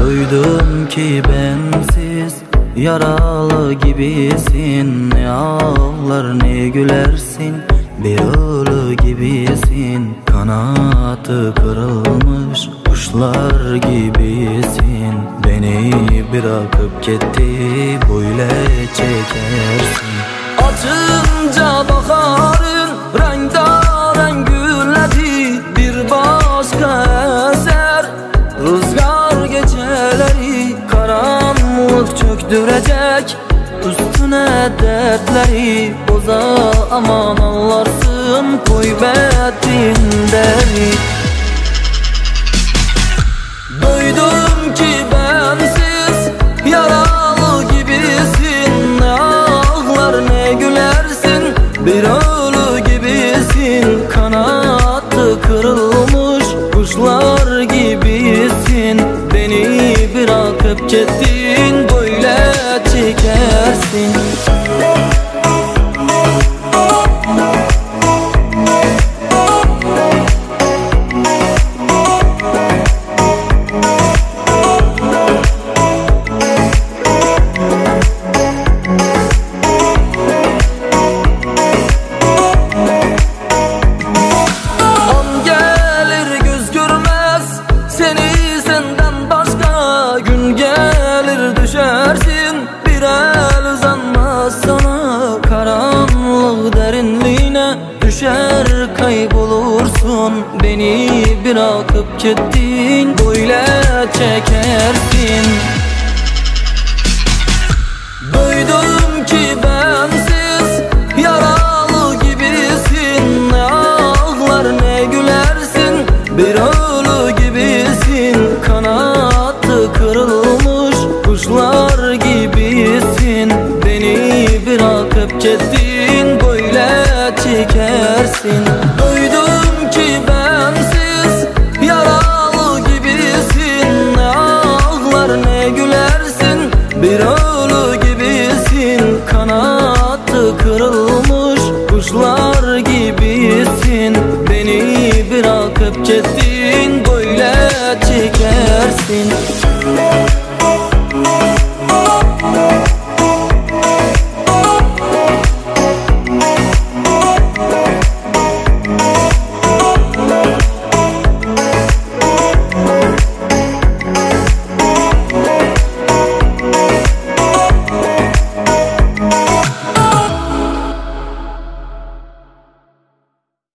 Duydum ki bensiz yaralı gibisin. Ne ağlar ne gülersin, bir ölü gibisin. Kanatı kırılmış kuşlar gibisin. Beni bırakıp gitti, böyle çekersin. Açınca baharın rengarenk gülledi, bir başka eser rüzgar geceleri. Karanlık çöktürecek üstüne dertleri. O zaman anlarsın kıymetini deri. Duydum ki bensiz yaralı gibisin. Ne ağlar ne gülersin, bir ölü gibisin. Kanatı kırılmış kuşlar gibisin. Beni bırakıp gittin, böyle çekersin. Bir el uzanmaz sana, karanlık derinliğine düşer kaybolursun. Beni bırakıp gittin, böyle çekersin. Duydum ki bensiz yaralı gibisin. Ne ağlar ne gülersin, bir ölü gibisin. Kanatı kırılmış kuşlar gibisin. Beni bırakıp gittin, böyle çekersin. Duydum ki bensiz yaralı gibisin. Ne ağlar ne gülersin, bir ölü gibisin. Kanatı kırılmış kuşlar gibisin. Beni bırakıp gittin, böyle çekersin.